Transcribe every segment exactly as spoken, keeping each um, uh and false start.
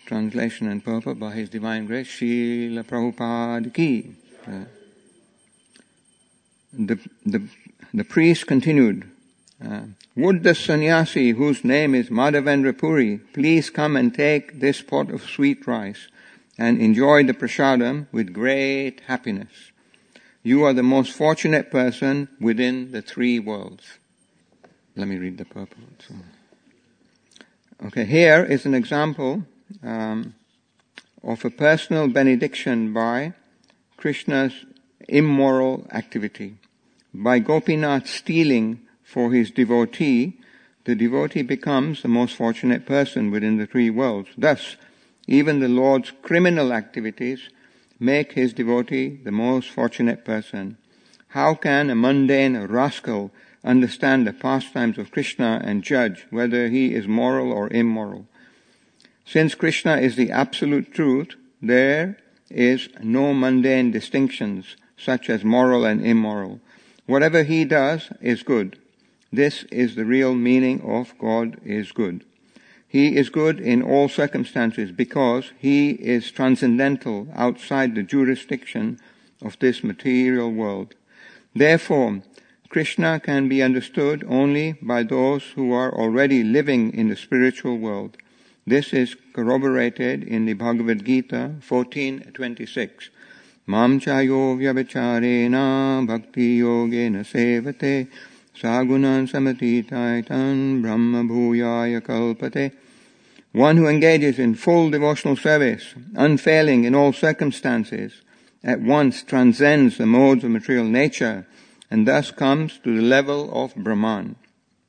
translation and purport by His Divine Grace, Srila Prabhupada Ki. Uh, the, the, the priest continued, uh, would the sannyasi whose name is Madhavendra Puri please come and take this pot of sweet rice and enjoy the prasadam with great happiness. You are the most fortunate person within the three worlds. Let me read the purport. So. Okay, here is an example um, of a personal benediction by Krishna's immoral activity. By Gopinath stealing for his devotee, the devotee becomes the most fortunate person within the three worlds. Thus, even the Lord's criminal activities make his devotee the most fortunate person. How can a mundane rascal understand the pastimes of Krishna and judge whether he is moral or immoral? Since Krishna is the absolute truth, there is no mundane distinctions such as moral and immoral. Whatever he does is good. This is the real meaning of God is good. He is good in all circumstances because he is transcendental outside the jurisdiction of this material world. Therefore, Krishna can be understood only by those who are already living in the spiritual world. This is corroborated in the Bhagavad Gita fourteen twenty-six. Mam chayo vyabhacharena bhakti yogena sevate sagunan samatitaitan brahma bhuyaya kalpate. One who engages in full devotional service, unfailing in all circumstances, at once transcends the modes of material nature and thus comes to the level of Brahman.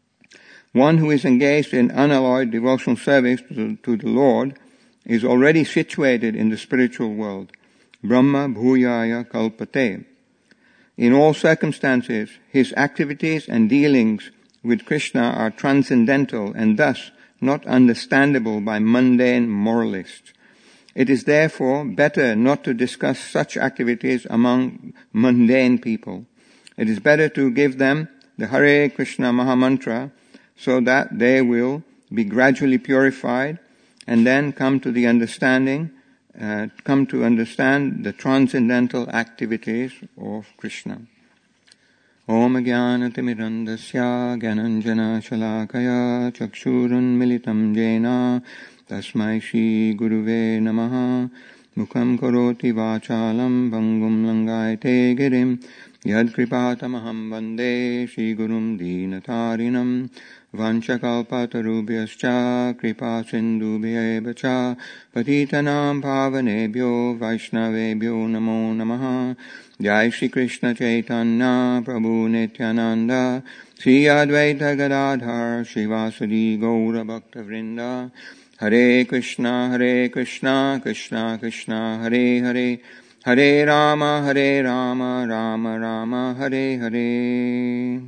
One who is engaged in unalloyed devotional service to, to the Lord is already situated in the spiritual world. Brahma bhuyaya kalpate. In all circumstances, his activities and dealings with Krishna are transcendental and thus not understandable by mundane moralists. It is therefore better not to discuss such activities among mundane people. It is better to give them the Hare Krishna Mahamantra so that they will be gradually purified and then come to the understanding, uh, come to understand the transcendental activities of Krishna. Om Jnanatimidandasya Gyananjana Shalakaya Chakshurun Militam Jena Tasmai Shri Guruve Namaha Mukham Karoti Vachalam Bangum Langayate Girim Yad Kripatamaham Vande Shri Gurum Dinatarinam Vanchakalpatarubhyascha Kripa Sindhubhyevacha Patitanam Pavanebhyo Vaishnavebhyo Namo Namaha Jai Shri Krishna Chaitanya Prabhu Nityananda Shri Advaita Gadadhar Shivasadi Gaura Bhakta Vrinda Hare Krishna Hare Krishna Krishna Krishna Hare Hare Hare Rama Hare Rama Rama Rama Hare Hare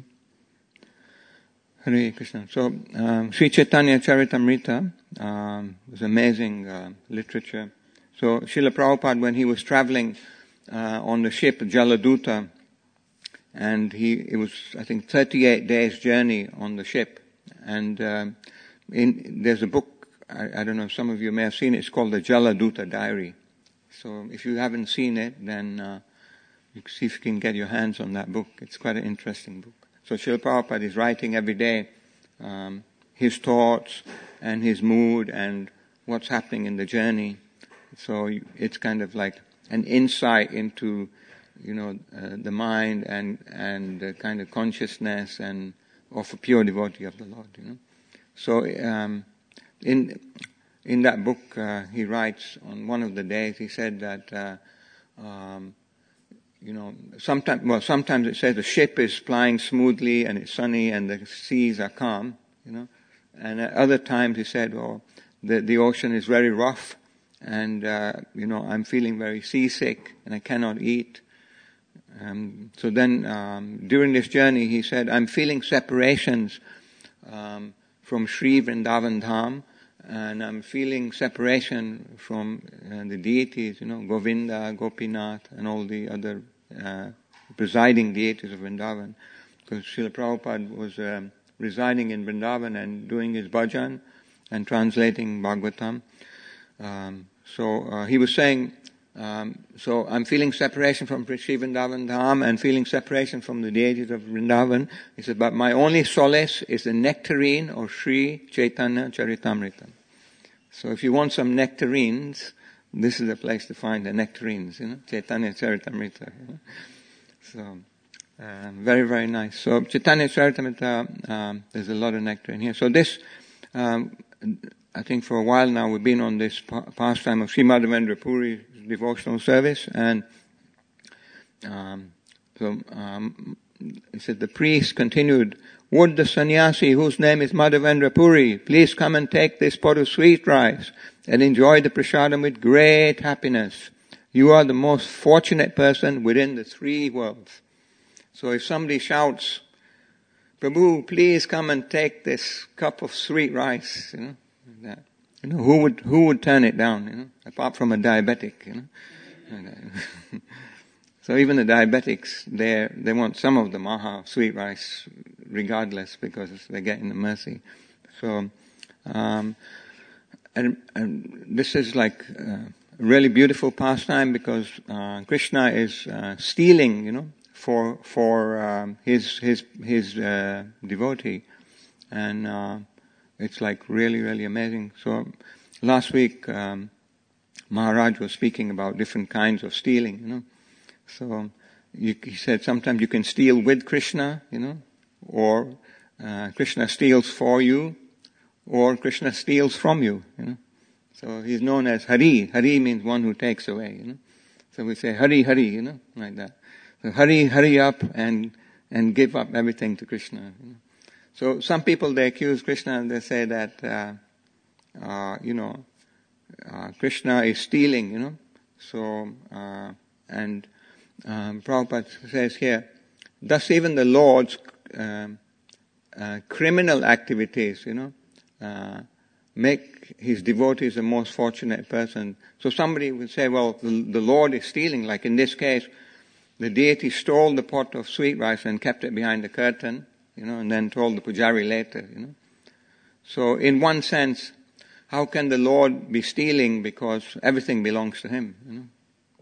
Hare Krishna. So, um, Sri Chaitanya Charitamrita um, was amazing uh, literature. So, Srila Prabhupada, when he was traveling uh, on the ship Jaladuta, and he it was I think thirty-eight days journey on the ship, and um, in there's a book I, I don't know if some of you may have seen it. It's called the Jaladuta Diary. So, if you haven't seen it, then uh, you can see if you can get your hands on that book. It's quite an interesting book. So Srila Prabhupada is writing every day um, his thoughts and his mood and what's happening in the journey. So it's kind of like an insight into, you know, uh, the mind and and the kind of consciousness and of a pure devotee of the Lord. You know. So um, in in that book uh, he writes on one of the days he said that. Uh, um, You know, sometimes, well, sometimes it says the ship is flying smoothly and it's sunny and the seas are calm, you know. And at other times he said, oh, the, the ocean is very rough and, uh, you know, I'm feeling very seasick and I cannot eat. Um, so then, um, during this journey he said, I'm feeling separations, um, from Sri Vrindavan Dham, and I'm feeling separation from uh, the deities, you know, Govinda, Gopinath, and all the other uh, presiding deities of Vrindavan. Because Srila Prabhupada was um, residing in Vrindavan and doing his bhajan and translating Bhagavatam. um, so uh, he was saying, um, so I'm feeling separation from Sri Vrindavan Dham and feeling separation from the deities of Vrindavan. He said, but my only solace is the nectarine or Sri Chaitanya Charitamrita. So if you want some nectarines, this is the place to find the nectarines, you know, Chaitanya Charitamrita. You know? So, uh, very, very nice. So Chaitanya Charitamrita, um, there's a lot of nectar in here. So this, um, I think for a while now we've been on this pa- pastime of Sri Madhavendra Puri's devotional service, and um, so um, he said the priest continued, would the sannyasi whose name is Madhavendra Puri please come and take this pot of sweet rice and enjoy the prasadam with great happiness. You are the most fortunate person within the three worlds. So if somebody shouts, Prabhu, please come and take this cup of sweet rice, you know, that, you know, who would who would turn it down, you know, apart from a diabetic, you know. So even the diabetics, they they want some of the maha sweet rice, regardless, because they're getting the mercy. So, um, and, and this is like uh, a really beautiful pastime because uh, Krishna is uh, stealing, you know, for for um, his his his uh, devotee, and uh, it's like really really amazing. So last week um, Maharaj was speaking about different kinds of stealing, you know. So you, he said sometimes you can steal with Krishna, you know, or uh, Krishna steals for you, or Krishna steals from you, you know. So he's known as Hari. Hari means one who takes away, you know. So we say Hari Hari, you know, like that. So hurry, hurry up and and give up everything to Krishna. You know? So some people, they accuse Krishna and they say that uh, uh, you know uh, Krishna is stealing. You know, so uh, and um, Prabhupada says here, thus even the Lord's um, uh, criminal activities, you know, uh, make his devotees the most fortunate person. So somebody would say, well, the, the Lord is stealing. Like in this case, the deity stole the pot of sweet rice and kept it behind the curtain, you know, and then told the pujari later, you know. So in one sense, how can the Lord be stealing because everything belongs to him, you know?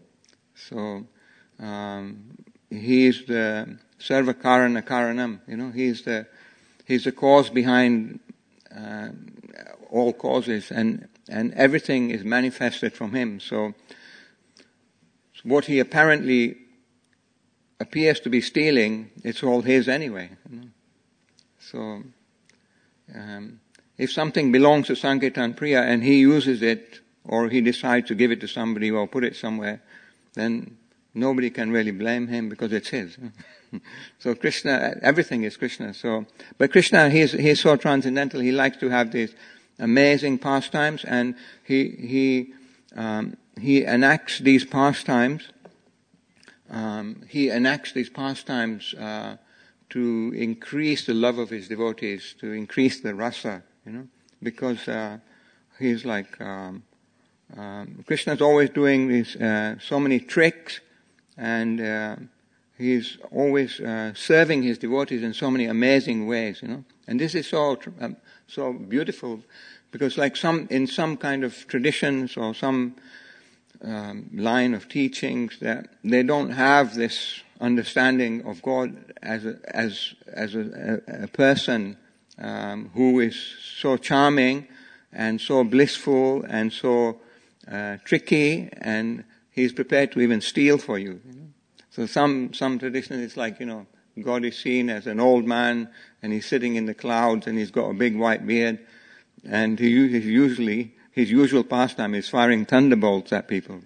So, um, he is the sarva karana karanam, you know, he's the, he's the cause behind, uh, all causes, and, and everything is manifested from him. So, what he apparently appears to be stealing, it's all his anyway. You know? So, um, if something belongs to Sankirtan Priya and he uses it, or he decides to give it to somebody or put it somewhere, then nobody can really blame him because it's his. So Krishna, everything is Krishna. So, but Krishna, he's he's so transcendental. He likes to have these amazing pastimes, and he he um, he enacts these pastimes. Um, he enacts these pastimes uh, to increase the love of his devotees, to increase the rasa, you know, because uh, he's like um, um, Krishna's always doing these uh, so many tricks, and uh, he's always uh, serving his devotees in so many amazing ways, you know. And this is so um, so beautiful, because like some in some kind of traditions or some Um, line of teachings, that they don't have this understanding of God as a, as as a, a person um, who is so charming and so blissful and so uh, tricky, and he's prepared to even steal for you. You know? So some some traditions, it's like, you know, God is seen as an old man and he's sitting in the clouds and he's got a big white beard, and he, he's usually his usual pastime is firing thunderbolts at people.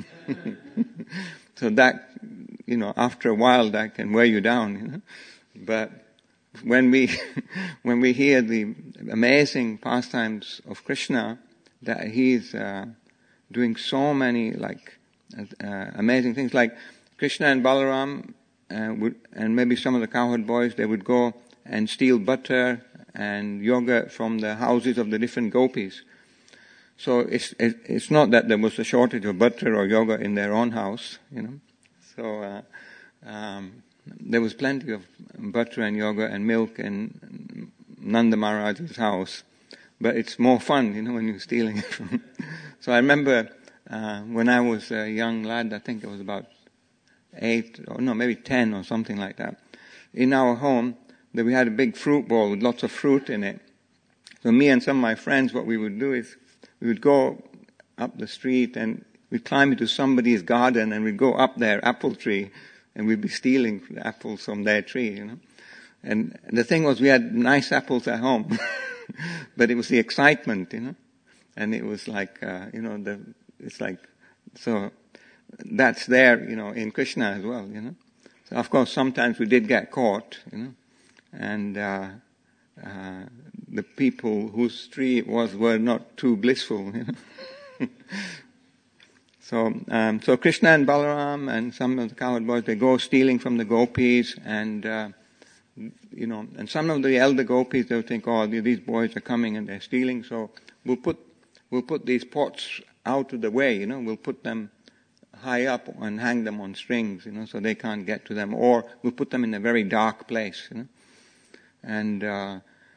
So that, you know, after a while that can wear you down, you know. But when we, when we hear the amazing pastimes of Krishna, that he's uh, doing so many like uh, amazing things, like Krishna and Balaram, uh, would, and maybe some of the cowherd boys, they would go and steal butter and yogurt from the houses of the different gopis. So it's it's not that there was a shortage of butter or yogurt in their own house, you know. So uh, um, there was plenty of butter and yogurt and milk in Nanda Maharaj's house, but it's more fun, you know, when you're stealing it from. So I remember uh, when I was a young lad, I think it was about eight, or no, maybe ten or something like that. In our home, that we had a big fruit bowl with lots of fruit in it. So me and some of my friends, what we would do is we would go up the street and we'd climb into somebody's garden and we'd go up their apple tree and we'd be stealing apples from their tree, you know. And the thing was, we had nice apples at home, but it was the excitement, you know. And it was like, uh, you know, the it's like, so that's there, you know, in Krishna as well, you know. So of course, sometimes we did get caught, you know, and uh, uh, the people whose tree it was were not too blissful, you know. So, um, so Krishna and Balaram and some of the cowherd boys, they go stealing from the gopis, and uh, you know, and some of the elder gopis, they'll think, oh, these boys are coming and they're stealing, so we'll put we'll put these pots out of the way, you know, we'll put them high up and hang them on strings, you know, so they can't get to them, or we'll put them in a very dark place, you know, and uh,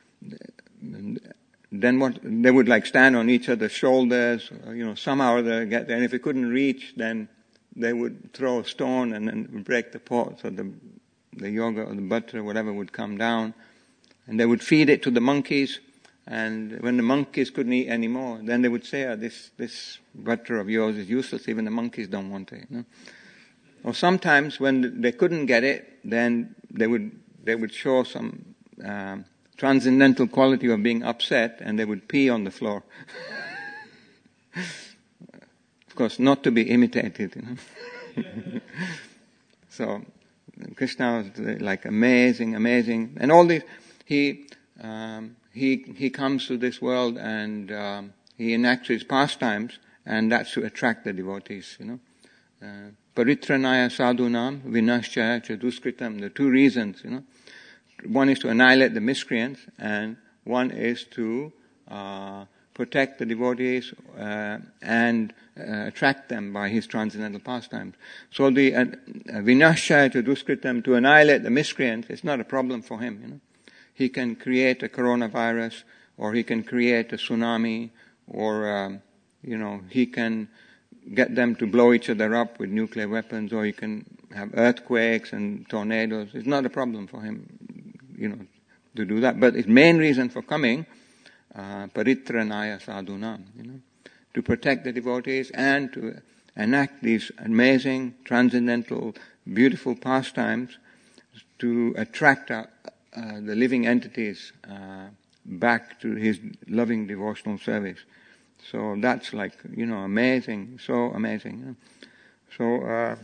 then what, they would like stand on each other's shoulders, you know, somehow they get there, and if they couldn't reach, then they would throw a stone and then break the pot, so the the yoga or the butter or whatever would come down, and they would feed it to the monkeys, and when the monkeys couldn't eat anymore, then they would say, oh, this this butter of yours is useless, even the monkeys don't want it, you know. Or sometimes when they couldn't get it, then they would they would show some um, transcendental quality of being upset, and they would pee on the floor. Of course, not to be imitated, you know. So Krishna was like amazing, amazing, and all these. He um, he he comes to this world and um, he enacts his pastimes, and that's to attract the devotees, you know. Uh, Paritranaya sadhunam vinashya cha duskritam. The two reasons, you know. One is to annihilate the miscreants, and one is to uh, protect the devotees uh, and uh, attract them by his transcendental pastimes. So the uh, vinashya to duskritam, to annihilate the miscreants, it's not a problem for him, you know. He can create a coronavirus, or he can create a tsunami, or um, you know, he can get them to blow each other up with nuclear weapons, or he can have earthquakes and tornadoes. It's not a problem for him, you know, to do that. But his main reason for coming, uh, paritranaya sadhunam, you know, to protect the devotees and to enact these amazing, transcendental, beautiful pastimes to attract uh, uh, the living entities uh, back to his loving devotional service. So that's like, you know, amazing, so amazing. You know? So uh,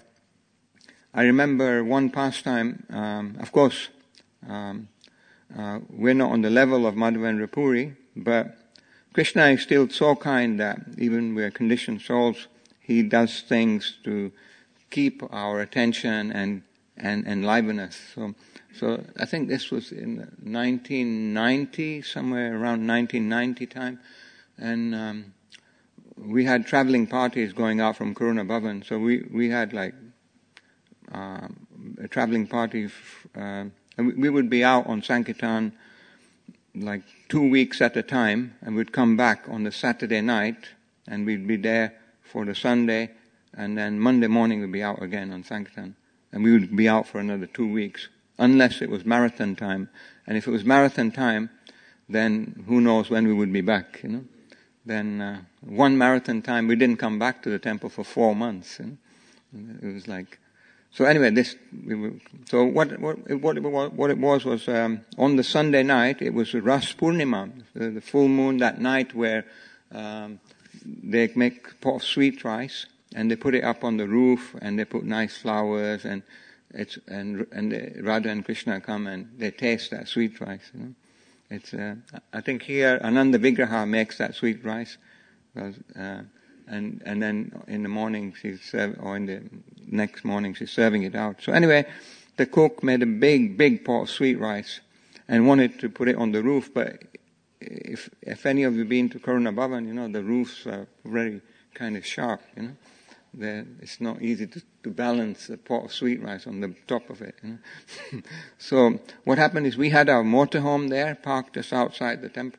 I remember one pastime, um, of course, um, uh, we're not on the level of Madhavendra Puri, but Krishna is still so kind that even we're conditioned souls, he does things to keep our attention and, and enliven us. So, so I think this was in nineteen ninety, somewhere around nineteen ninety time. And um, we had traveling parties going out from Karuna Bhavan. So we, we had like uh, a traveling party. F- uh, and we would be out on Sankirtan like two weeks at a time, and we'd come back on the Saturday night, and we'd be there for the Sunday, and then Monday morning we'd be out again on Sankirtan. And we would be out for another two weeks, unless it was marathon time. And if it was marathon time, then who knows when we would be back, you know. Then uh, one marathon time, we didn't come back to the temple for four months. You know? It was like, so anyway, this. We were, so what what what it was, what it was was um, on the Sunday night. It was Ras Purnima, the, the full moon that night, where um, they make a pot of sweet rice and they put it up on the roof, and they put nice flowers, and it's and and they, Radha and Krishna come and they taste that sweet rice. You know? It's, uh, I think here Ananda Vigraha makes that sweet rice, because, uh, and and then in the morning she's serve, or in the next morning she's serving it out. So anyway, the cook made a big big pot of sweet rice and wanted to put it on the roof. But if if any of you been to Karuna Bhavan, you know the roofs are very kind of sharp. You know, They're, it's not easy to, to balance a pot of sweet rice on the top of it. You know? So what happened is we had our motorhome there, parked just outside the temple,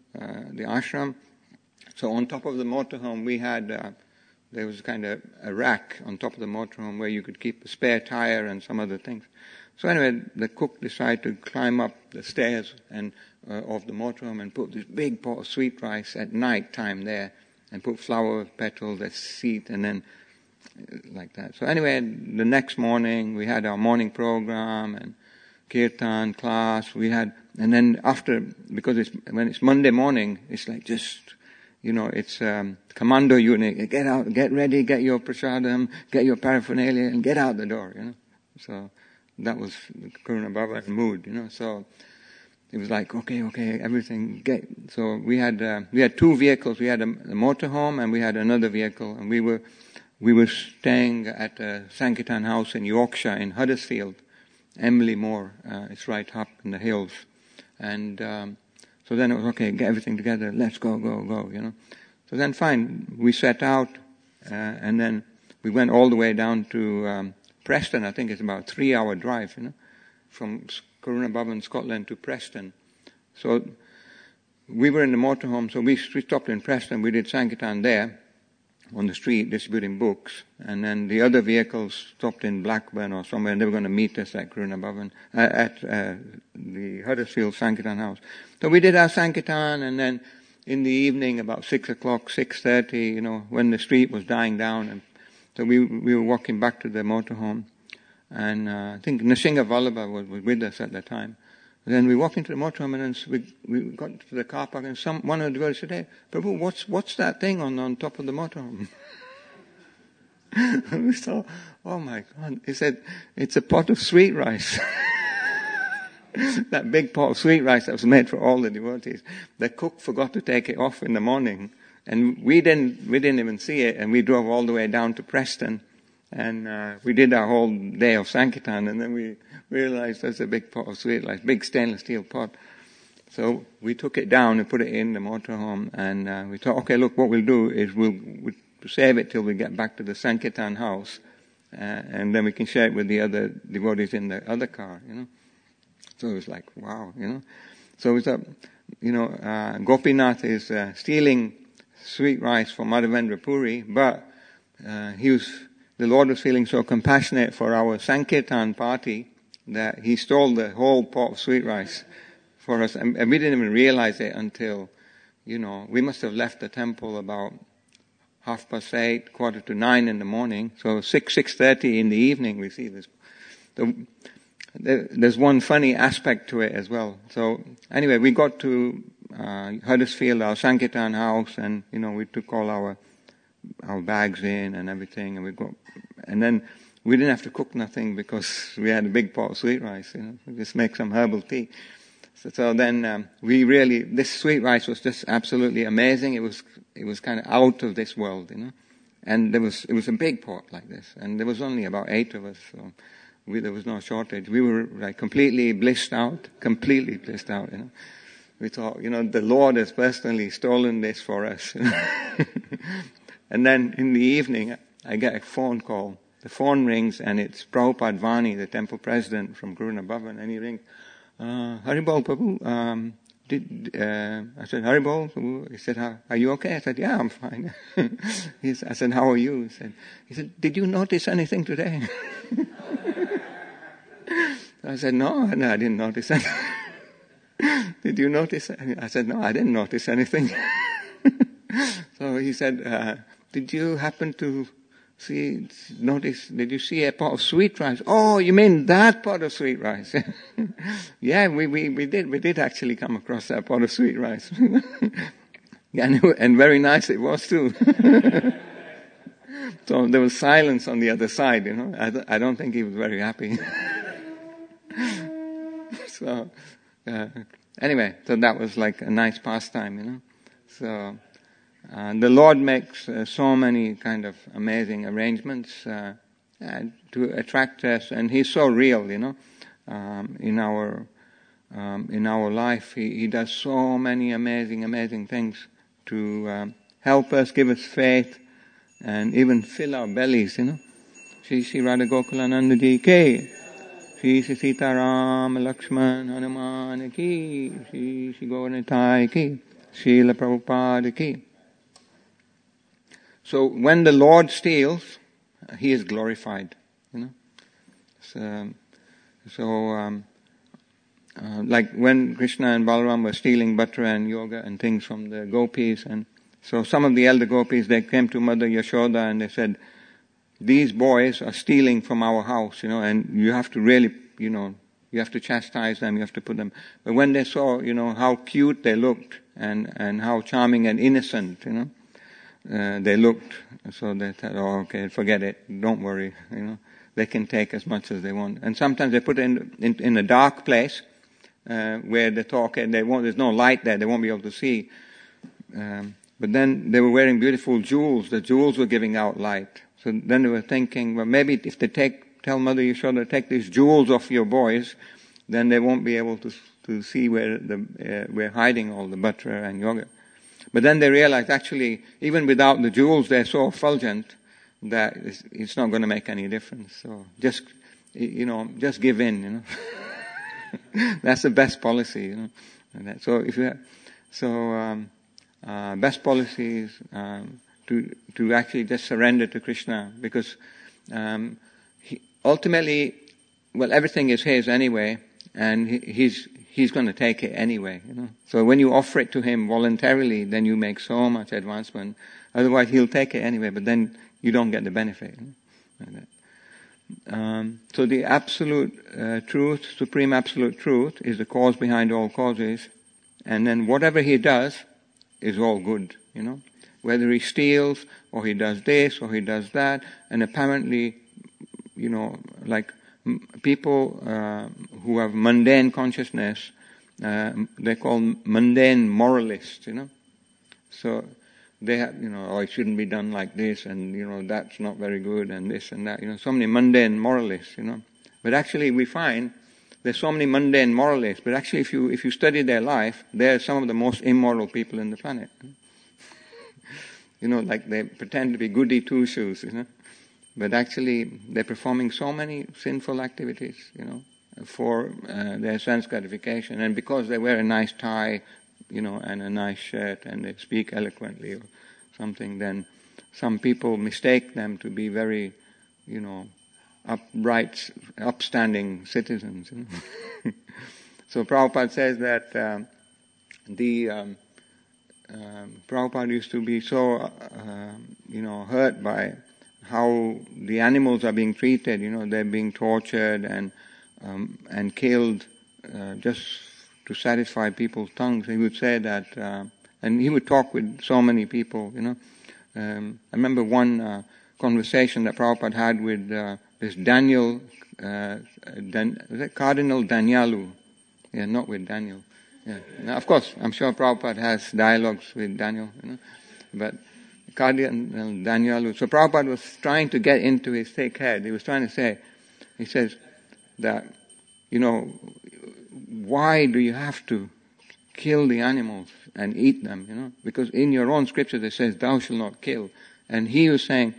uh, the ashram. So on top of the motorhome, we had, uh, there was kind of a rack on top of the motorhome where you could keep a spare tire and some other things. So anyway, the cook decided to climb up the stairs and uh, of the motorhome and put this big pot of sweet rice at night time there, and put flower petals, a seat, and then uh, like that. So anyway, the next morning we had our morning program and kirtan class. We had, and then after, because it's when it's Monday morning, it's like just, you know, it's um, commando unit. Get out, get ready, get your prasadam, get your paraphernalia, and get out the door. You know, so that was Karuna Bhavan's mood. You know, so it was like, okay, okay, everything. Get. So we had uh, we had two vehicles. We had a, a motorhome and we had another vehicle, and we were we were staying at a Sankirtan house in Yorkshire in Huddersfield. Emily Moore, uh, it's right up in the hills, and um, so then it was okay. Get everything together. Let's go, go, go. You know. So then, fine. We set out, uh, and then we went all the way down to um, Preston. I think it's about a three-hour drive. You know, from Karuna Bhavan, Scotland to Preston. So we were in the motorhome. So we, we stopped in Preston. We did Sankirtan there on the street distributing books, and then the other vehicles stopped in Blackburn or somewhere, and they were going to meet us at Karuna Bhavan, uh, at uh, the Huddersfield Sankirtan house. So we did our Sankirtan, and then in the evening, about six o'clock, six thirty, you know, when the street was dying down, and so we we were walking back to the motorhome, and uh, I think Nrsimha Vallabha was, was with us at the time. And then we walked into the motorhome, and then we, we got to the car park, and some one of the devotees said, "Hey, Prabhu, what's what's that thing on on top of the motorhome?" And we thought, "Oh my God!" He said, "It's a pot of sweet rice." That big pot of sweet rice that was made for all the devotees. The cook forgot to take it off in the morning, and we didn't we didn't even see it, and we drove all the way down to Preston, and uh, we did our whole day of Sankirtan, and then we realized there's a big pot of sweet rice, big stainless steel pot. So we took it down and put it in the motorhome, and uh, we thought, okay, look, what we'll do is we'll, we'll save it till we get back to the Sankirtan house, uh, and then we can share it with the other devotees in the other car, you know. So it was like, wow, you know. So we thought, you know, uh, Gopinath is uh, stealing sweet rice from Madhavendra Puri, but uh, he was, the Lord was feeling so compassionate for our Sankirtan party that he stole the whole pot of sweet rice for us, and, and we didn't even realize it until, you know, we must have left the temple about half past eight, quarter to nine in the morning. So six, six thirty in the evening we see this. The, the, there's one funny aspect to it as well. So anyway, we got to uh, Huddersfield, our Sankirtan house, and, you know, we took all our our bags in and everything, and we got, and then we didn't have to cook nothing because we had a big pot of sweet rice, you know, just make some herbal tea. So, so then um, we really, this sweet rice was just absolutely amazing. It was it was kind of out of this world, you know. And there was it was a big pot like this, and there was only about eight of us, so we, there was no shortage. We were like completely blissed out, completely blissed out, you know. We thought, you know, the Lord has personally stolen this for us. You know? And then in the evening, I get a phone call. The phone rings, and it's Prabhupada Vani, the temple president from Karuna Bhavan, and he rings, uh, Haribol Prabhu, um, did, uh, I said, Haribol Prabhu. He said, are you okay? I said, yeah, I'm fine. he said, I said, how are you? He said, he said, did you notice anything today? I said, no, no, I didn't notice anything. Did you notice anything? I said, no, I didn't notice anything. So he said, uh, did you happen to see, notice, did you see a pot of sweet rice? Oh, you mean that pot of sweet rice? Yeah, we, we, we did, we did actually come across that pot of sweet rice. and, and very nice it was too. So there was silence on the other side, you know. I, th- I don't think he was very happy. So, uh, anyway, so that was like a nice pastime, you know. So, Uh, the Lord makes uh, so many kind of amazing arrangements uh, uh, to attract us, and He's so real, you know, um, in our um, in our life. He, he does so many amazing, amazing things to um, help us, give us faith, and even fill our bellies, you know. Shri Shri Radha Gokulananda Ji Ke, Shri Shri Sita Ram Lakshman Hanuman Ki, Shri Shri Gauranitai Ki. Srila Prabhupada ki. So when the Lord steals, He is glorified. You know. So, so um, uh, like when Krishna and Balaram were stealing butter and yoga and things from the gopis, and so some of the elder gopis, they came to Mother Yashoda and they said, these boys are stealing from our house, you know, and you have to really, you know, you have to chastise them, you have to put them. But when they saw, you know, how cute they looked and, and how charming and innocent, you know, uh, they looked, so they said, oh, okay, forget it, don't worry, you know, they can take as much as they want. And sometimes they put it in, in, in a dark place, uh, where they talk and they won't, there's no light there, they won't be able to see. Um, but then they were wearing beautiful jewels, the jewels were giving out light. So then they were thinking, well, maybe if they take, tell Mother Yashoda, take these jewels off your boys, then they won't be able to to see where the uh, we're hiding all the butter and yogurt. But then they realized, actually, even without the jewels, they're so effulgent that it's, it's not going to make any difference. So just, you know, just give in, you know. That's the best policy, you know. And that, so if you have, so um, uh, best policy is um, to to actually just surrender to Krishna, because um, he, ultimately, well, everything is His anyway, and he, He's He's going to take it anyway. You know? So when you offer it to Him voluntarily, then you make so much advancement. Otherwise, He'll take it anyway, but then you don't get the benefit. You know? Like that. Um, so the absolute uh, truth, supreme absolute truth, is the cause behind all causes, and then whatever He does is all good. You know. Whether he steals, or he does this, or he does that, and apparently, you know, like m- people uh, who have mundane consciousness, uh, they're called mundane moralists, you know. So they have, you know, oh, it shouldn't be done like this, and you know, that's not very good, and this and that, you know, so many mundane moralists, you know. But actually, we find there's so many mundane moralists, but actually, if you if you study their life, they're some of the most immoral people in the planet. You know, like they pretend to be goody two-shoes, you know. But actually, they're performing so many sinful activities, you know, for uh, their sense gratification. And because they wear a nice tie, you know, and a nice shirt, and they speak eloquently or something, then some people mistake them to be very, you know, upright, upstanding citizens. You know? So Prabhupada says that um, the... Um, Um, Prabhupada used to be so, uh, you know, hurt by how the animals are being treated. You know, they're being tortured and um, and killed uh, just to satisfy people's tongues. He would say that, uh, and he would talk with so many people. You know, um, I remember one uh, conversation that Prabhupada had with uh, this Daniel, uh, Dan, was it Cardinal Danyalu? Yeah, not with Daniel. Yeah. Now, of course, I'm sure Prabhupada has dialogues with Daniel, you know, but Cardinal Daniel. So Prabhupada was trying to get into his thick head. He was trying to say, he says that, you know, why do you have to kill the animals and eat them, you know? Because in your own scripture it says, thou shalt not kill. And he was saying,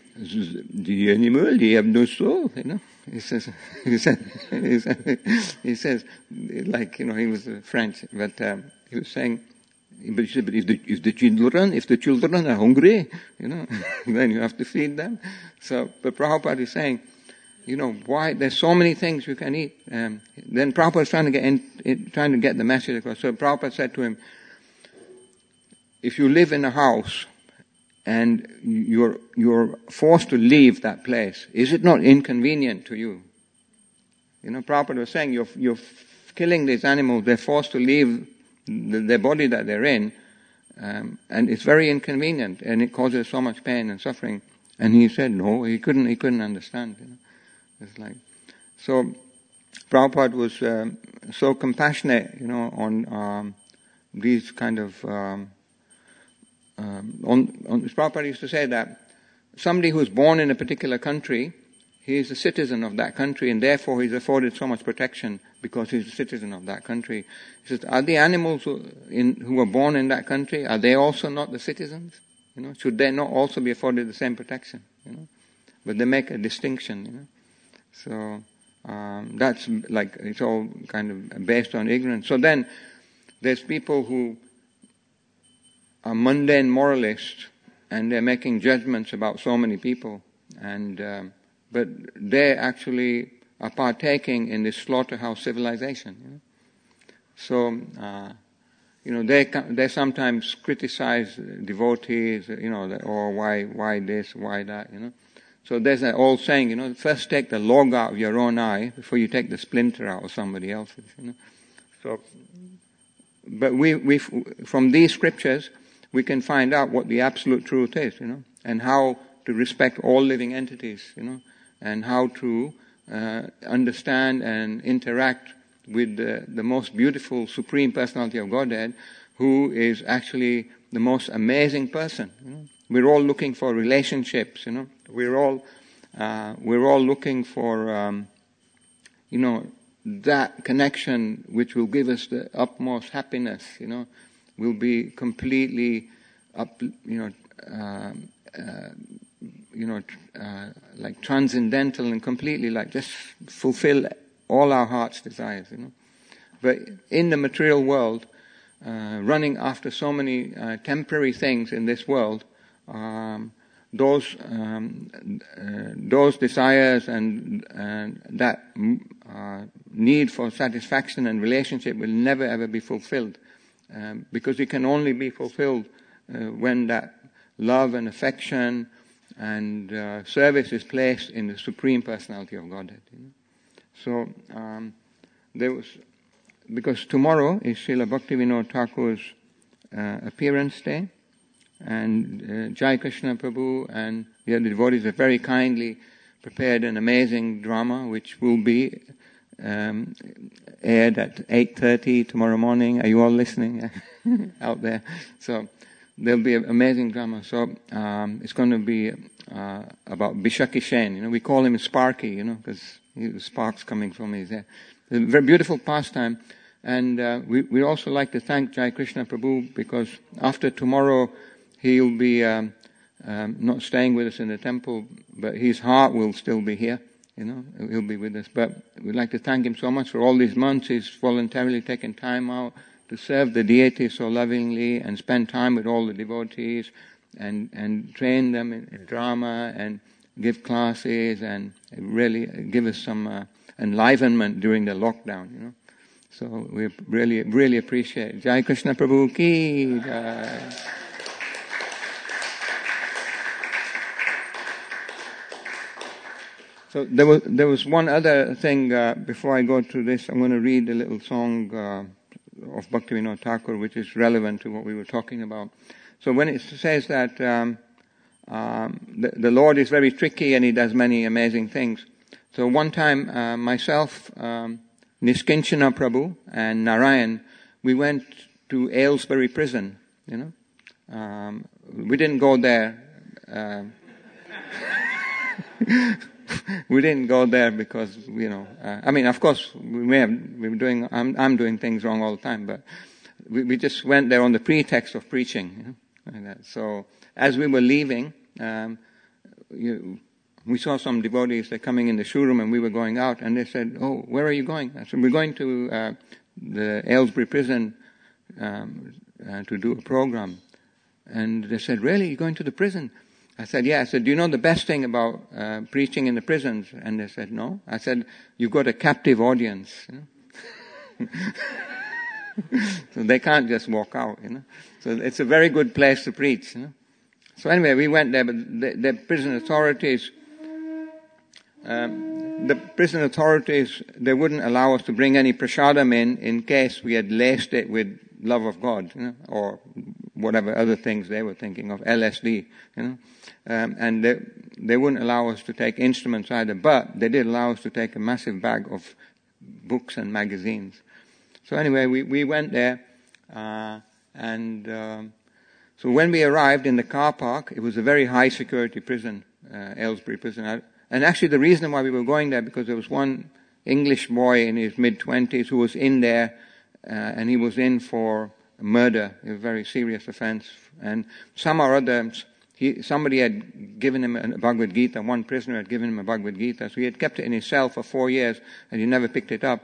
the animal, they have no soul, you know. He says, he says, he says, he says, like, you know, he was French, but um, he was saying, but he said, but if the, if the children, if the children are hungry, you know, then you have to feed them. So, but Prabhupada is saying, you know, why, there's so many things you can eat. Um, then Prabhupada is trying to get in, in, trying to get the message across. So Prabhupada said to him, if you live in a house, and you're, you're forced to leave that place, is it not inconvenient to you? You know, Prabhupada was saying, you're, you're killing these animals, they're forced to leave the, their body that they're in, um, and it's very inconvenient, and it causes so much pain and suffering. And he said, no, he couldn't, he couldn't understand. You know? It's like, so Prabhupada was um, so compassionate, you know, on um, these kind of, um, Um, on, on, Prabhupada used to say that somebody who's born in a particular country, he is a citizen of that country, and therefore he's afforded so much protection because he's a citizen of that country. He says, are the animals who, in, who were born in that country, are they also not the citizens? You know, should they not also be afforded the same protection? You know, but they make a distinction. You know, so um, that's like it's all kind of based on ignorance. So then there's people who are mundane moralists, and they're making judgments about so many people, and um, but they actually are partaking in this slaughterhouse civilization. You know? So, uh, you know, they they sometimes criticize devotees, you know, that, or why why this, why that, you know. So there's an old saying, you know, first take the log out of your own eye before you take the splinter out of somebody else's. You know. So, but we we from these scriptures we can find out what the absolute truth is, you know, and how to respect all living entities, you know, and how to uh, understand and interact with the, the most beautiful Supreme Personality of Godhead, who is actually the most amazing person. You know? We're all looking for relationships. You know, we're all uh, we're all looking for um, you know that connection which will give us the utmost happiness. You know, we'll be completely up. You know. Uh, uh, you know, uh, like transcendental and completely like just fulfill all our heart's desires, you know. But in the material world, uh, running after so many uh, temporary things in this world, um, those um, uh, those desires and, and that uh, need for satisfaction and relationship will never ever be fulfilled, um, because it can only be fulfilled uh, when that love and affection and uh, service is placed in the Supreme Personality of Godhead. You know? So um, there was, because tomorrow is Srila Bhaktivinoda Thakur's uh, appearance day, and uh, Jai Krishna Prabhu and the other devotees have very kindly prepared an amazing drama which will be um, aired at eight thirty tomorrow morning. Are you all listening out there? So there'll be an amazing drama. So um, it's going to be uh, about Bishakishen. You know, we call him Sparky, you know, because the sparks coming from his hair. It's a very beautiful pastime. And uh, we we also like to thank Jai Krishna Prabhu, because after tomorrow he'll be um, um, not staying with us in the temple, but his heart will still be here. You know, he'll be with us. But we'd like to thank him so much for all these months. He's voluntarily taken time out to serve the deity so lovingly and spend time with all the devotees and, and train them in, in drama and give classes and really give us some uh, enlivenment during the lockdown, you know. So we really, really appreciate it. Jai Krishna Prabhu ki Jai. So there was, there was one other thing, uh, before I go to this, I'm going to read a little song uh, of Bhaktivinoda Thakur, which is relevant to what we were talking about. So when it says that um, um, the, the Lord is very tricky and He does many amazing things. So one time, uh, myself, um, Niskinchana Prabhu and Narayan, we went to Aylesbury prison, you know. Um, we didn't go there. Uh, we didn't go there because, you know, uh, I mean, of course, we may have, we were doing, I'm, I'm doing things wrong all the time, but we, we just went there on the pretext of preaching, you know, like that. So as we were leaving, um, you, we saw some devotees, they're coming in the showroom and we were going out, and they said, "Oh, where are you going?" I said, "We're going to uh, the Aylesbury prison um, uh, to do a program." And they said, "Really? You're going to the prison?" I said, "Yeah." I said, "Do you know the best thing about uh, preaching in the prisons?" And they said, "No." I said, "You've got a captive audience. You know? So they can't just walk out, you know. So it's a very good place to preach, you know." So anyway, we went there, but the, the prison authorities, um, the prison authorities, they wouldn't allow us to bring any prasadam in, in case we had laced it with love of God, you know, or whatever other things they were thinking of, L S D, you know. Um, and they, they wouldn't allow us to take instruments either, but they did allow us to take a massive bag of books and magazines. So anyway, we, we went there, uh, and um, so when we arrived in the car park, it was a very high security prison, uh, Aylesbury prison. And actually the reason why we were going there, because there was one English boy in his mid-twenties who was in there, uh, and he was in for murder, a very serious offense. And some or other, he, somebody had given him a Bhagavad Gita, one prisoner had given him a Bhagavad Gita, so he had kept it in his cell for four years, and he never picked it up.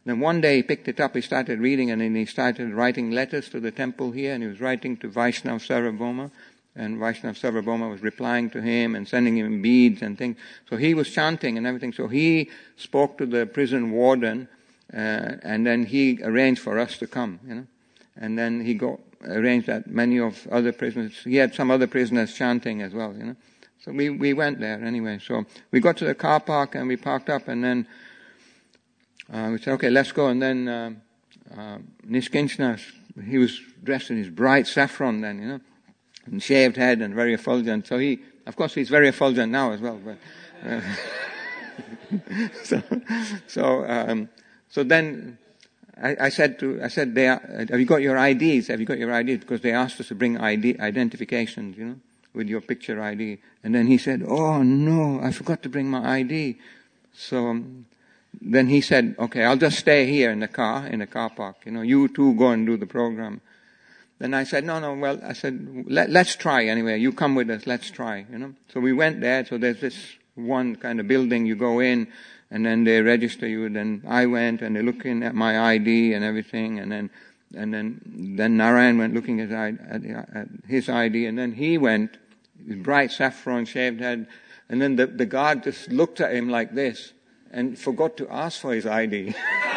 Then one day he picked it up, he started reading, and then he started writing letters to the temple here, and he was writing to Vaishnav Sarvabhauma, and Vaishnav Sarvabhauma was replying to him and sending him beads and things. So he was chanting and everything. So he spoke to the prison warden, uh, and then he arranged for us to come, you know. And then he got arranged that many of other prisoners, he had some other prisoners chanting as well, you know. So we, we went there anyway. So we got to the car park and we parked up, and then uh, we said, okay, let's go. And then uh, uh, Nishkinchna, he was dressed in his bright saffron then, you know, and shaved head and very effulgent. So he, of course, he's very effulgent now as well. But uh, so, so, um, so then I, I said to, I said, they are, have you got your I Ds? Have you got your I Ds? Because they asked us to bring I D identifications, you know, with your picture I D. And then he said, oh no, I forgot to bring my I D. So um, then he said, okay, I'll just stay here in the car, in the car park. You know, you two go and do the program. Then I said, no, no, well, I said, Let, let's try anyway. You come with us, let's try, you know. So we went there. So there's this one kind of building, you go in, and then they register you. Then I went, and they're looking at my I D and everything. And then, and then, then Narayan went looking at, at, at his I D. And then he went, his bright saffron shaved head. And then the, the guard just looked at him like this and forgot to ask for his I D.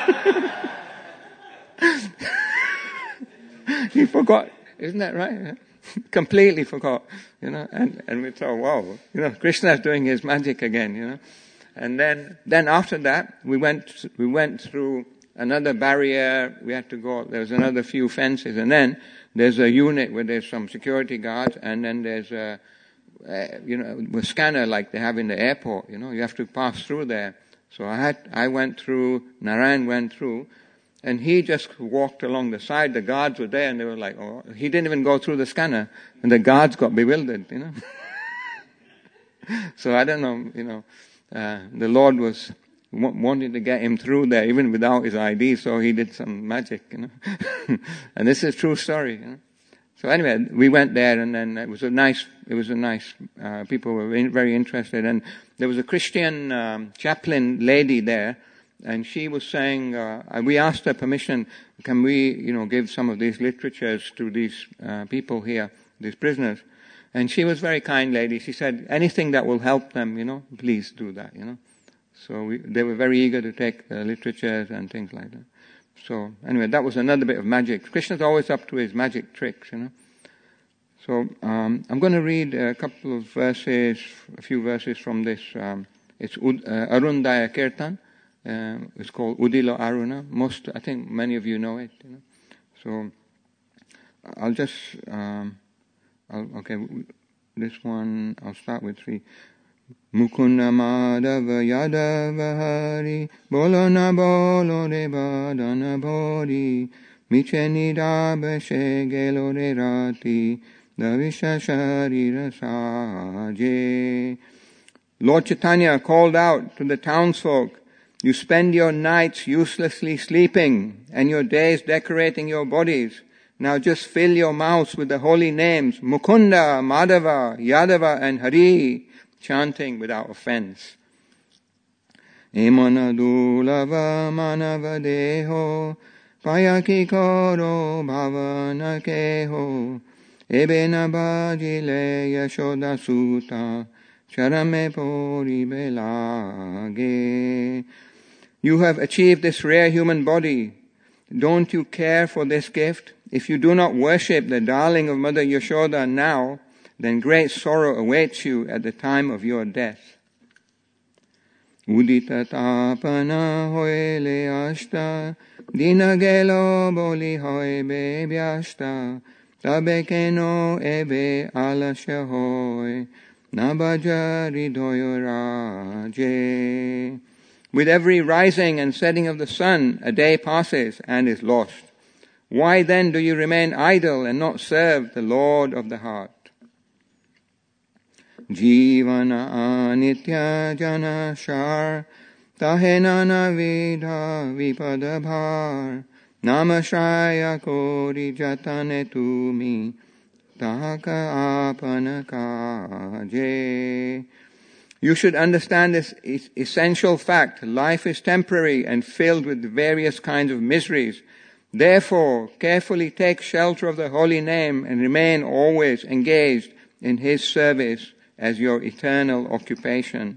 He forgot, isn't that right? Completely forgot, you know. And and we thought, wow, you know, Krishna's doing his magic again, you know. And then then after that, we went we went through another barrier. We had to go. There was another few fences, and then there's a unit where there's some security guards, and then there's a, a you know a scanner like they have in the airport. You know, you have to pass through there. So I had I went through. Narayan went through. And he just walked along the side. The guards were there, and they were like, oh, he didn't even go through the scanner. And the guards got bewildered, you know. So I don't know, you know, uh, the Lord was w- wanting to get him through there, even without his I D, so he did some magic, you know. And this is a true story, you know. So anyway, we went there, and then it was a nice, it was a nice, uh, people were in, very interested. And there was a Christian um, chaplain lady there, and she was saying, uh, we asked her permission, can we, you know, give some of these literatures to these uh, people here, these prisoners? And she was a very kind lady. She said, anything that will help them, you know, please do that, you know. So we, they were very eager to take the literatures and things like that. So anyway, that was another bit of magic. Krishna's always up to his magic tricks, you know. So um, I'm going to read a couple of verses, a few verses from this. Um, it's Ud, uh, Arundaya Kirtan. Uh, it's called Udilo Aruna. Most, I think many of you know it. You know? So I'll just, um, I'll, okay, this one, I'll start with three. Mukunda Madhava Yadava Hari Bolona Bolo Devadana Bodhi Micheni Dabashe Gelore Rati Davisha Sharira Saje. Lord Chaitanya called out to the townsfolk, you spend your nights uselessly sleeping and your days decorating your bodies. Now just fill your mouths with the holy names, Mukunda, Madhava, Yadava and Hari, chanting without offense. Emana dulava manava deho, payaki koro bhavana keho, ebena bhajile yashoda sutta, charame pori belage. You have achieved this rare human body. Don't you care for this gift? If you do not worship the darling of Mother Yashoda now, then great sorrow awaits you at the time of your death. Udita tapana hoile ashta, dinagelo boli hoibe byashta, tabekeno ebe alasya hoi, nabajari doyoraje. With every rising and setting of the sun, a day passes and is lost. Why then do you remain idle and not serve the Lord of the heart? Jivana anitya jana shar, tahenana vidha vipada bhar, namashraya kori jatane tumi, tahaka apana kaje. You should understand this essential fact. Life is temporary and filled with various kinds of miseries. Therefore, carefully take shelter of the holy name and remain always engaged in His service as your eternal occupation.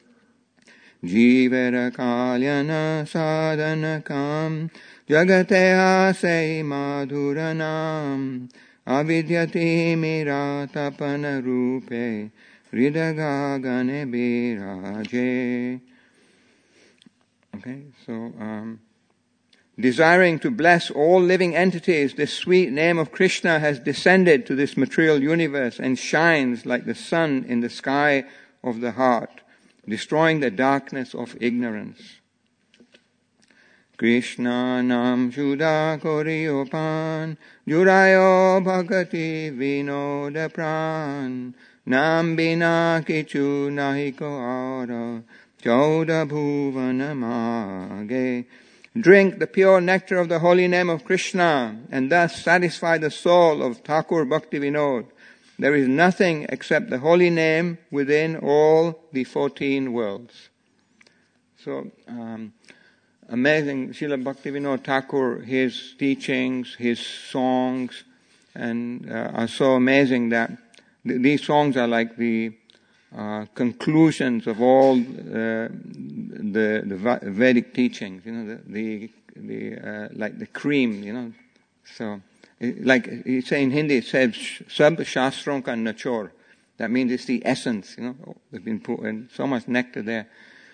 Jivera kalyana sadhanakam jagate ase madhuranam avidyati miratapana rupe ridagagane biraje. Okay, so um, desiring to bless all living entities, this sweet name of Krishna has descended to this material universe and shines like the sun in the sky of the heart, destroying the darkness of ignorance. Krishna nam juda koriopan, jurayo bhagati vinoda pran, nam bina kichu nahiko ara, chauda bhuvana mage. Drink the pure nectar of the holy name of Krishna and thus satisfy the soul of Thakur Bhakti Vinod. There is nothing except the holy name within all the fourteen worlds. So, um, amazing, Srila Bhakti Vinod Thakur, his teachings, his songs, and uh, are so amazing that th- these songs are like the uh, conclusions of all uh, the, the Vedic teachings. You know, the the, the uh, like the cream. You know, so. Like you say in Hindi, it says "Sab Shastron ka nachor." That means it's the essence. You know, there's been put in so much nectar there.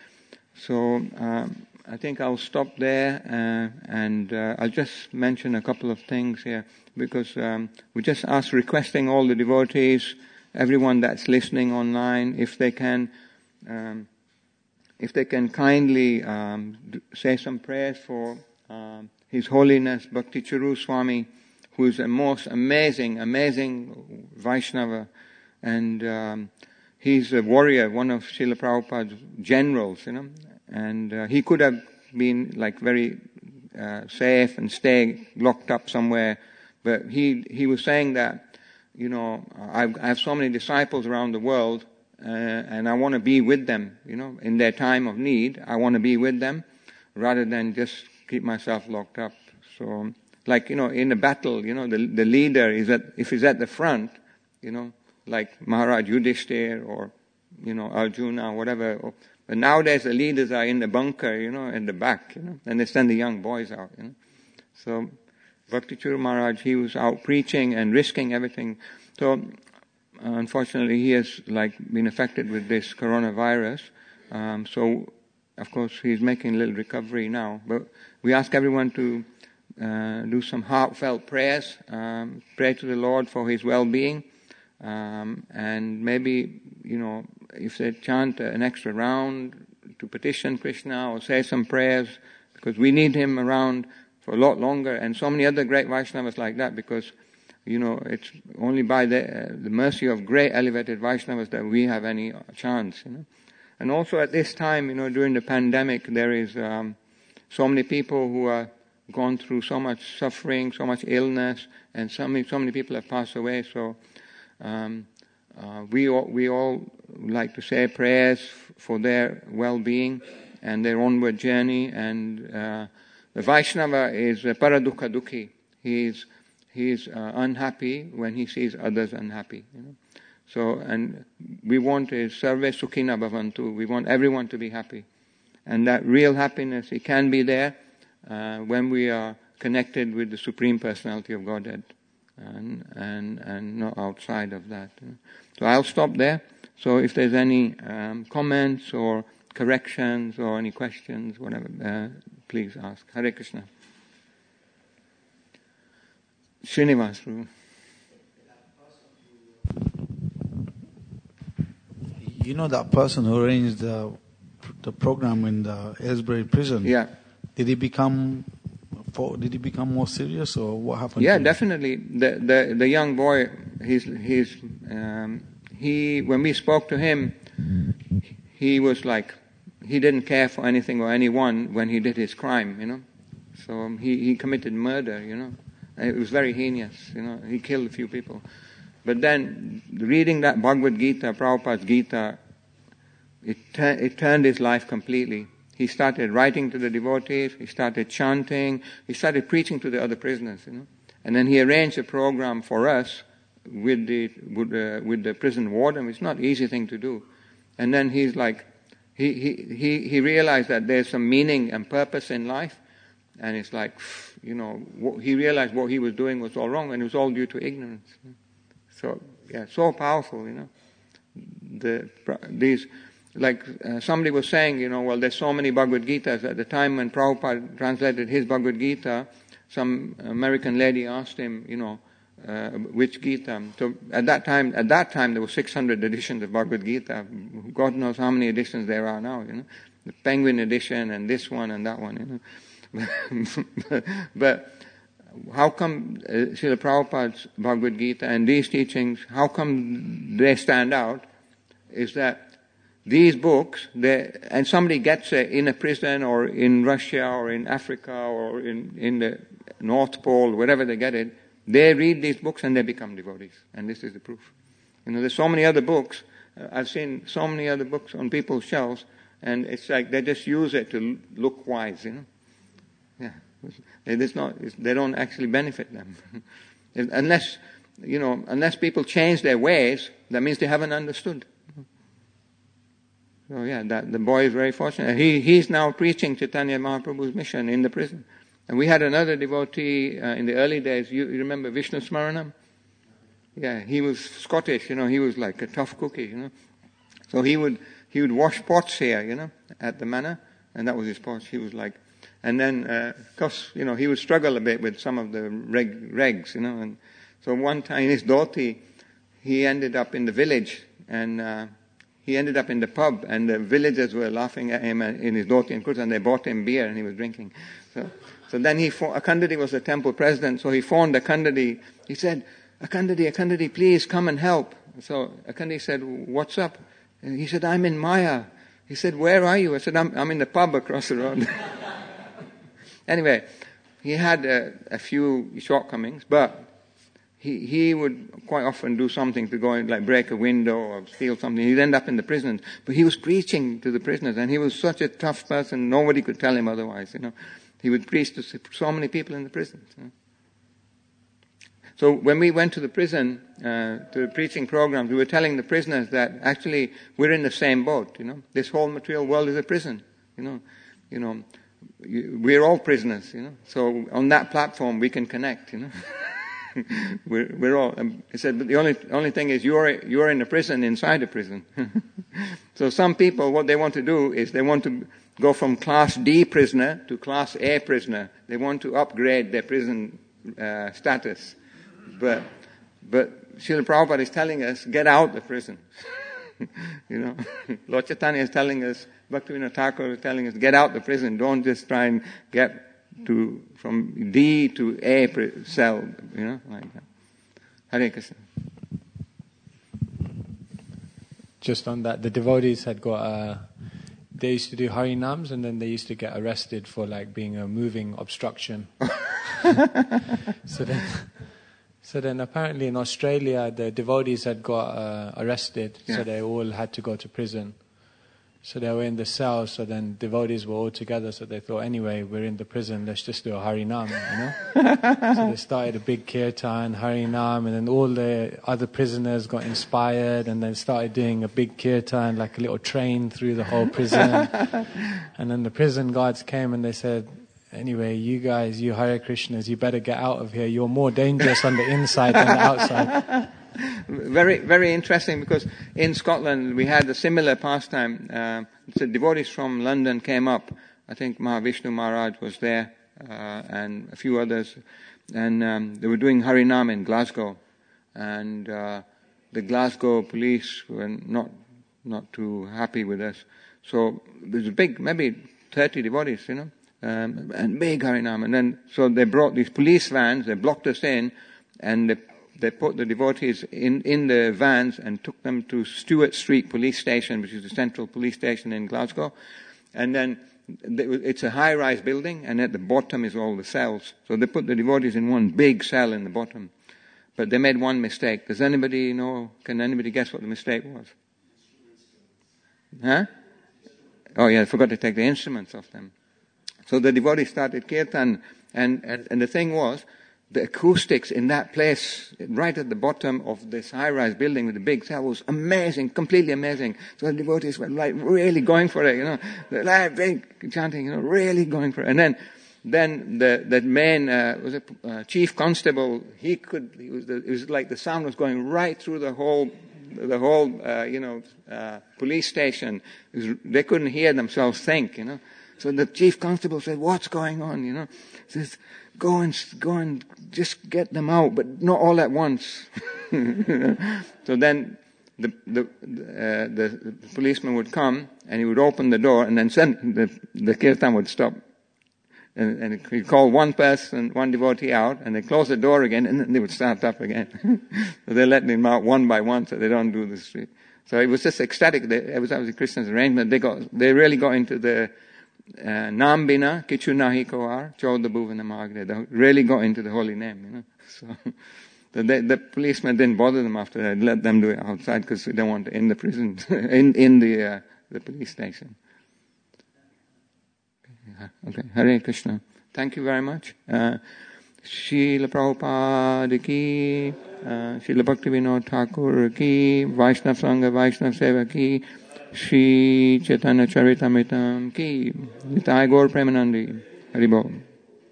So um, I think I'll stop there, uh, and uh, I'll just mention a couple of things here because um, we just ask, requesting all the devotees, everyone that's listening online, if they can, um, if they can kindly um, say some prayers for um, His Holiness Bhakti Charu Swami, who is a most amazing, amazing Vaishnava, and um, he's a warrior, one of Srila Prabhupada's generals, you know, and uh, he could have been like very uh, safe and stay locked up somewhere, but he he was saying that, you know, I've, I have so many disciples around the world, uh, and I want to be with them, you know, in their time of need. I want to be with them rather than just keep myself locked up. So, like, you know, in a battle, you know, the the leader is at, if he's at the front, you know, like Maharaj Yudhishthir or, you know, Arjuna or whatever. Or, but nowadays the leaders are in the bunker, you know, in the back, you know, and they send the young boys out, you know. So Bhakti Charu Maharaj, he was out preaching and risking everything. So uh, unfortunately he has like been affected with this coronavirus. Um, so of course he's making a little recovery now. But we ask everyone to Uh, do some heartfelt prayers, um, pray to the Lord for his well-being, um, and maybe, you know, if they chant an extra round to petition Krishna or say some prayers, because we need him around for a lot longer, and so many other great Vaishnavas like that, because, you know, it's only by the, uh, the mercy of great elevated Vaishnavas that we have any chance, you know. And also at this time, you know, during the pandemic, there is um, so many people who are gone through so much suffering, so much illness, and so many, so many people have passed away. So um, uh, we all, we all like to say prayers f- for their well-being and their onward journey. And uh, the Vaishnava is uh, paradukha dukhi. He's he's uh, unhappy when he sees others unhappy. You know? So, and we want is sarve sukhina bhavantu. We want everyone to be happy, and that real happiness, it can be there Uh, when we are connected with the Supreme Personality of Godhead, and and and not outside of that. So I'll stop there. So if there's any um, comments or corrections or any questions, whatever, uh, please ask. Hare Krishna. Srinivas. You know that person who arranged the the program in the Aylesbury prison? Yeah. Did he become did he become more serious, or what happened? Yeah, to definitely. The the the young boy, he's he's um, he when we spoke to him, he was like, he didn't care for anything or anyone when he did his crime, you know. So he he committed murder, you know. And it was very heinous, you know. He killed a few people. But then reading that Bhagavad Gita, Prabhupada's Gita, it, tur- it turned his life completely. He started writing to the devotees, he started chanting, he started preaching to the other prisoners, you know. And then he arranged a program for us with the with, uh, with the prison warden. It's not an easy thing to do. And then he's like, he, he, he, he realized that there's some meaning and purpose in life. And it's like, you know, what, he realized what he was doing was all wrong, and it was all due to ignorance. So, yeah, so powerful, you know. The these, like uh, somebody was saying, you know, well, there's so many Bhagavad Gitas. At the time when Prabhupada translated his Bhagavad Gita, some American lady asked him, you know, uh, which Gita. So at that time, at that time there were six hundred editions of Bhagavad Gita. God knows how many editions there are now, you know. The Penguin edition and this one and that one, you know. But how come uh, Srila Prabhupada's Bhagavad Gita and these teachings, how come they stand out, is that these books, they, and somebody gets it in a prison or in Russia or in Africa or in, in the North Pole, wherever they get it, they read these books and they become devotees. And this is the proof. You know, there's so many other books. Uh, I've seen so many other books on people's shelves, and it's like they just use it to look wise, you know. Yeah. It's not, it's, they don't actually benefit them. Unless, you know, unless people change their ways, that means they haven't understood. So yeah, that, the boy is very fortunate. He, he's now preaching Chaitanya Mahaprabhu's mission in the prison. And we had another devotee uh, in the early days. You, you remember Vishnu Smaranam? Yeah, he was Scottish, you know, he was like a tough cookie, you know. So he would, he would wash pots here, you know, at the manor. And that was his pots. He was like, and then, uh, of course, you know, he would struggle a bit with some of the reg, regs, you know. And so one time, his dhoti, he ended up in the village, and uh, he ended up in the pub, and the villagers were laughing at him in his dhoti and kurta, and they bought him beer, and he was drinking. So, so then he, Akandadi was the temple president, so he phoned Akandadi. He said, Akandadi, Akandadi, please come and help. So Akandadi said, what's up? And he said, I'm in Maya. He said, where are you? I said, I'm, I'm in the pub across the road. Anyway, he had a, a few shortcomings, but he he would quite often do something to go and like break a window or steal something. He'd end up in the prisons. But he was preaching to the prisoners, and he was such a tough person, nobody could tell him otherwise, you know. He would preach to so many people in the prisons. You know? So when we went to the prison, uh, to the preaching programs, we were telling the prisoners that actually we're in the same boat, you know. This whole material world is a prison, you know. You know, we're all prisoners, you know. So on that platform we can connect, you know. we're, we're all. Um, he said, but the only only thing is you're you're in a prison inside a prison. So some people, what they want to do is they want to go from class D prisoner to class A prisoner. They want to upgrade their prison uh, status, but but Srila Prabhupada is telling us, get out the prison. You know, Lord Chaitanya is telling us, Bhaktivinoda Thakur is telling us, get out the prison. Don't just try and get to from D to A cell. You know, like that. Hare Krishna. Just on that, the devotees had got uh, they used to do Harinams, and then they used to get arrested for like being a moving obstruction. so then. So then apparently in Australia, the devotees had got uh, arrested, yeah. So they all had to go to prison. So they were in the cells, so then devotees were all together, so they thought, anyway, we're in the prison, let's just do a Harinam, you know? So they started a big kirtan, Harinam, and then all the other prisoners got inspired, and then started doing a big kirtan, like a little train through the whole prison. And then the prison guards came and they said, anyway, you guys, you Hare Krishnas, you better get out of here. You're more dangerous on the inside than the outside. Very, very interesting, because in Scotland we had a similar pastime. Uh, the devotees from London came up. I think Mahavishnu Maharaj was there, uh, and a few others. And um, they were doing Harinam in Glasgow. And uh, the Glasgow police were not not too happy with us. So there's a big, maybe thirty devotees, you know. Um, and big Harinam. And then, so they brought these police vans, they blocked us in, and they, they put the devotees in, in the vans and took them to Stewart Street Police Station, which is the central police station in Glasgow. And then, they, it's a high-rise building, and at the bottom is all the cells. So they put the devotees in one big cell in the bottom. But they made one mistake. Does anybody know, can anybody guess what the mistake was? Huh? Oh yeah, I forgot to take the instruments off them. So the devotees started kirtan, and, and, and the thing was, the acoustics in that place, right at the bottom of this high-rise building with the big cell, was amazing, completely amazing. So the devotees were like really going for it, you know, they're like big chanting, you know, really going for it. And then, then the that main uh, was a uh, chief constable. He could, he was the, it was like the sound was going right through the whole, the whole, uh, you know, uh, police station. It was, they couldn't hear themselves think, you know. So the chief constable said, "What's going on?" You know, says, "Go and go and just get them out, but not all at once." So then the the uh, the policeman would come and he would open the door, and then send the the kirtan would stop, and, and he'd call one person, one devotee out, and they close the door again, and then they would start up again. So they let them out one by one, so they don't do the street. So it was just ecstatic. They, it was that was the Christians' arrangement. They got they really got into the Uh, Nambina, Kichu Nahi Koar, Choda Bhuvana Magre. They really got into the holy name, you know. So the, the, the policeman didn't bother them after that. Let them do it outside because we don't want to in the prison, in in the uh, the police station. Okay, Hare Krishna. Thank you very much. Uh, Srila Prabhupada ki, uh, Srila Bhaktivinoda Thakur ki, Vaishnav Sangha, Vaishnav Seva ki, Shri Chaitanya Charitamritam ki, Nitai Gaur Premanandi, Hari Bol.